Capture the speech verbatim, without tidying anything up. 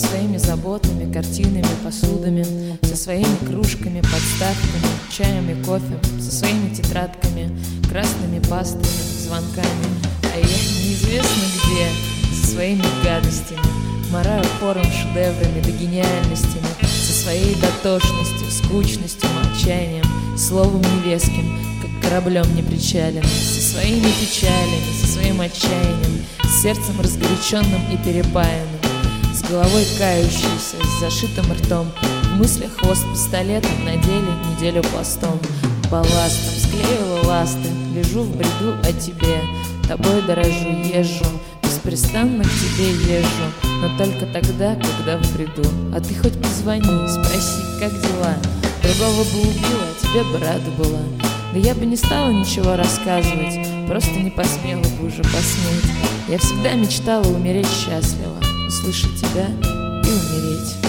своими заботами, картинами, посудами, со своими кружками, подставками, чаем и кофе, со своими тетрадками, красными пастами, звонками. А я неизвестно где, со своими гадостями, мораю хором шедеврами да гениальностями, со своей дотошностью, скучностью, молчанием, словом невеским, как кораблем непричаленным, со своими печалями, со своим отчаянием, с сердцем разгоряченным и перепаянным, с головой кающейся, с зашитым ртом, в мыслях хвост пистолетом, на деле неделю пластом, балластом склеила ласты, лежу в бреду о тебе, тобой дорожу, езжу, беспрестанно к тебе езжу, но только тогда, когда в бреду. А ты хоть позвони, спроси, как дела, другого бы убила, а тебе бы рада была. Да я бы не стала ничего рассказывать, просто не посмела бы уже посметь. Я всегда мечтала умереть счастливо, услышать тебя и умереть.